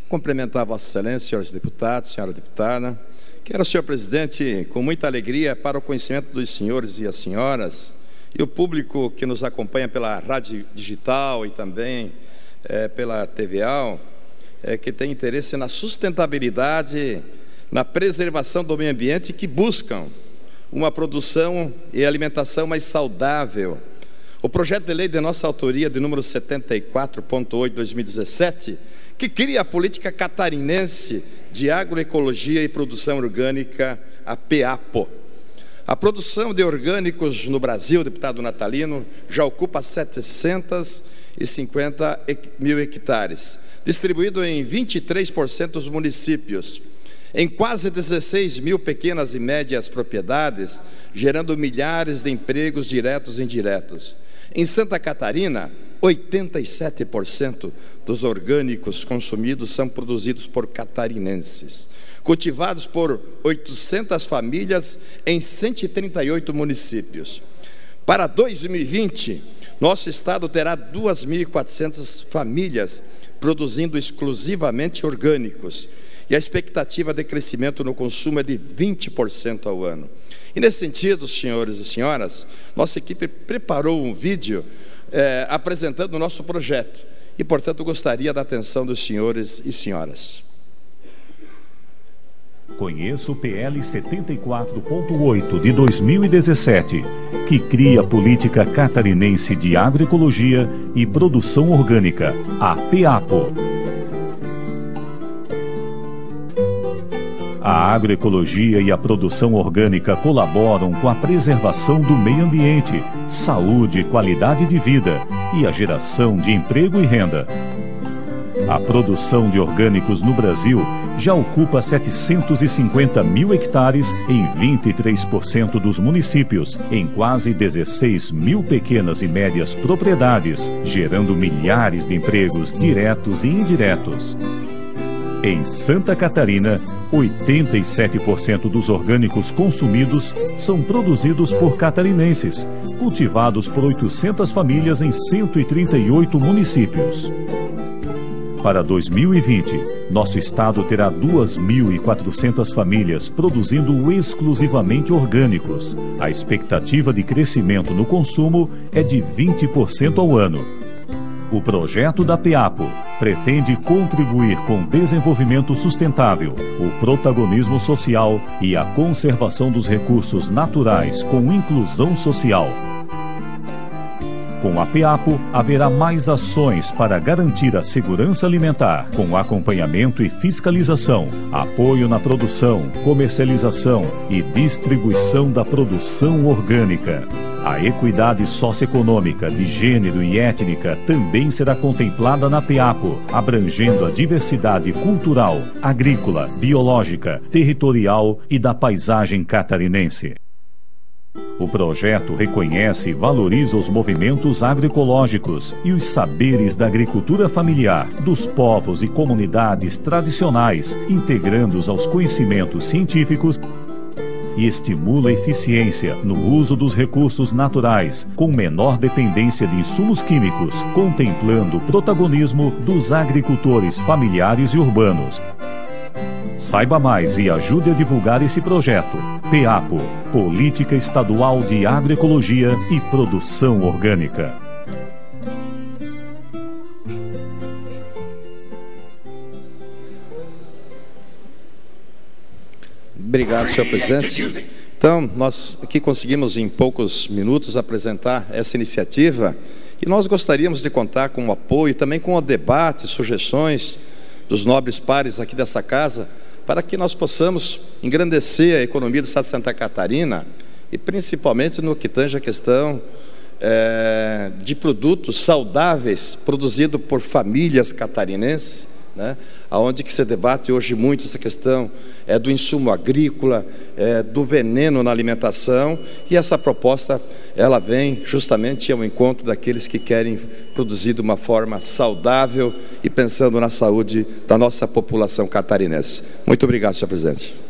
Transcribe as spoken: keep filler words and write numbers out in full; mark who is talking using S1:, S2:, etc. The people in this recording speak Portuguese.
S1: Cumprimentar Vossa Excelência, senhores deputados, senhora deputada. Quero, senhor presidente, com muita alegria, para o conhecimento dos senhores e as senhoras e o público que nos acompanha pela rádio digital e também é, pela T V A, é, que tem interesse na sustentabilidade, na preservação do meio ambiente, que buscam uma produção e alimentação mais saudável. O projeto de lei de nossa autoria, de número setenta e quatro ponto oito, dois mil e dezessete, que cria a política catarinense de agroecologia e produção orgânica, a PEAPO. A produção de orgânicos no Brasil, deputado Natalino, já ocupa setecentos e cinquenta mil hectares, distribuído em vinte e três por cento dos municípios, em quase dezesseis mil pequenas e médias propriedades, gerando milhares de empregos diretos e indiretos. Em Santa Catarina, oitenta e sete por cento dos orgânicos consumidos são produzidos por catarinenses, cultivados por oitocentas famílias em cento e trinta e oito municípios. Para dois mil e vinte, nosso estado terá duas mil e quatrocentas famílias produzindo exclusivamente orgânicos, e a expectativa de crescimento no consumo é de vinte por cento ao ano. E nesse sentido, senhores e senhoras, nossa equipe preparou um vídeo é, apresentando o nosso projeto e, portanto, gostaria da atenção dos senhores e senhoras.
S2: Conheça o P L setenta e quatro ponto oito de dois mil e dezessete, que cria a política catarinense de agroecologia e produção orgânica, a PEAPO. A agroecologia e a produção orgânica colaboram com a preservação do meio ambiente, saúde e qualidade de vida e a geração de emprego e renda. A produção de orgânicos no Brasil já ocupa setecentos e cinquenta mil hectares em vinte e três por cento dos municípios, em quase dezesseis mil pequenas e médias propriedades, gerando milhares de empregos diretos e indiretos. Em Santa Catarina, oitenta e sete por cento dos orgânicos consumidos são produzidos por catarinenses, cultivados por oitocentas famílias em cento e trinta e oito municípios. Para dois mil e vinte, nosso estado terá duas mil e quatrocentas famílias produzindo exclusivamente orgânicos. A expectativa de crescimento no consumo é de vinte por cento ao ano. O projeto da PEAPO pretende contribuir com o desenvolvimento sustentável, o protagonismo social e a conservação dos recursos naturais com inclusão social. Com a PEAPO, haverá mais ações para garantir a segurança alimentar, com acompanhamento e fiscalização, apoio na produção, comercialização e distribuição da produção orgânica. A equidade socioeconômica, de gênero e étnica também será contemplada na PEAPO, abrangendo a diversidade cultural, agrícola, biológica, territorial e da paisagem catarinense. O projeto reconhece e valoriza os movimentos agroecológicos e os saberes da agricultura familiar, dos povos e comunidades tradicionais, integrando-os aos conhecimentos científicos, e estimula a eficiência no uso dos recursos naturais, com menor dependência de insumos químicos, contemplando o protagonismo dos agricultores familiares e urbanos. Saiba mais e ajude a divulgar esse projeto. PEAPO, Política Estadual de Agroecologia e Produção Orgânica.
S1: Obrigado, senhor presidente. Então, nós aqui conseguimos em poucos minutos apresentar essa iniciativa e nós gostaríamos de contar com o apoio e também com o debate, sugestões dos nobres pares aqui dessa casa, para que nós possamos engrandecer a economia do estado de Santa Catarina e principalmente no que tange a questão é, de produtos saudáveis produzidos por famílias catarinenses, né? Aonde que se debate hoje muito essa questão é do insumo agrícola, é, do veneno na alimentação, e essa proposta ela vem justamente ao encontro daqueles que querem produzir de uma forma saudável e pensando na saúde da nossa população catarinense. Muito obrigado, senhor presidente.